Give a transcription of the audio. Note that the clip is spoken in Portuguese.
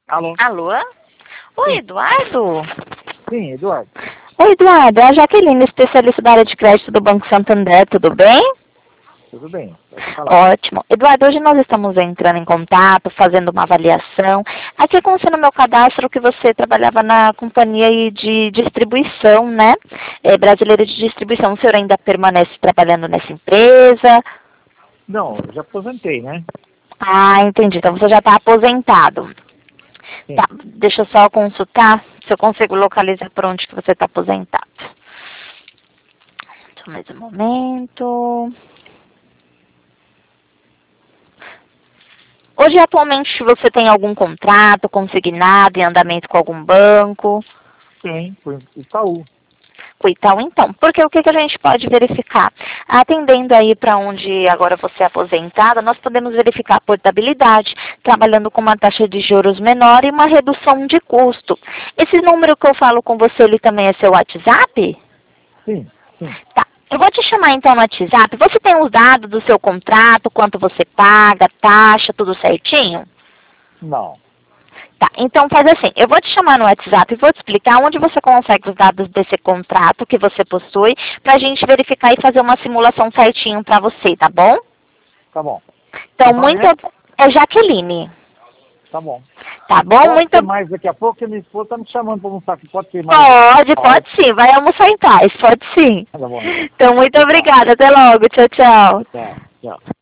Alô? Alô? Oi, Eduardo? Sim, Eduardo. Oi, Eduardo. É a Jaqueline, especialista da área de crédito do Banco Santander. Tudo bem? Tudo bem, pode falar. Ótimo. Eduardo, hoje nós estamos entrando em contato, fazendo uma avaliação. Aqui consta no meu cadastro que você trabalhava na companhia aí de distribuição, né? Brasileira de distribuição. O senhor ainda permanece trabalhando nessa empresa? Não, eu já aposentei, né? Ah, entendi. Então você já está aposentado. Tá, Sim. deixa eu só consultar se eu consigo localizar por onde que você está aposentado. Só mais um momento. Hoje, atualmente, você tem algum contrato consignado em andamento com algum banco? Tem, por Itaú. Com Itaú, então. Porque o que, que a gente pode verificar? Atendendo aí para onde agora você é aposentada, nós podemos verificar a portabilidade, trabalhando com uma taxa de juros menor e uma redução de custo. Esse número que eu falo com você, ele também é seu WhatsApp? Sim, sim. Tá. Eu vou te chamar então no WhatsApp. Você tem os dados do seu contrato, quanto você paga, taxa, tudo certinho? Não. Tá, então faz assim, eu vou te chamar no WhatsApp e vou te explicar onde você consegue os dados desse contrato que você possui, pra gente verificar e fazer uma simulação certinho pra você, tá bom? Tá bom. Então, Seu nome é? é Jaqueline, Tá bom. tá bom? Pode ser mais daqui a pouco, que minha esposa tá me chamando para almoçar aqui. Pode ser mais uma hora. Pode sim, vai almoçar em paz, pode sim. Tá bom, então. Então, muito Obrigado. obrigada, até logo, tchau, tchau. Tchau, tchau.